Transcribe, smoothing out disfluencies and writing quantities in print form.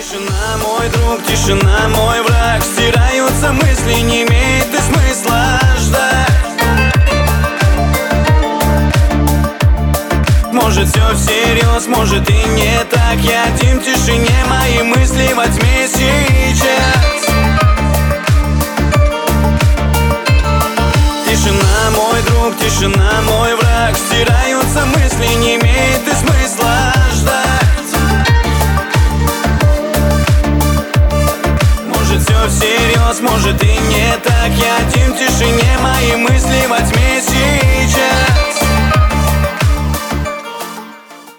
Тишина, мой друг, тишина, мой враг. Стираются мысли, не имеет и смысла ждать. Может все всерьез, может и не так. Я один в тишине, мои мысли во тьме сейчас. Тишина, мой друг, тишина, мой враг. Стираются мысли, не имеет и смысла ждать. Может все всерьез, может и не так. Я один в тишине, мои мысли во тьме сейчас.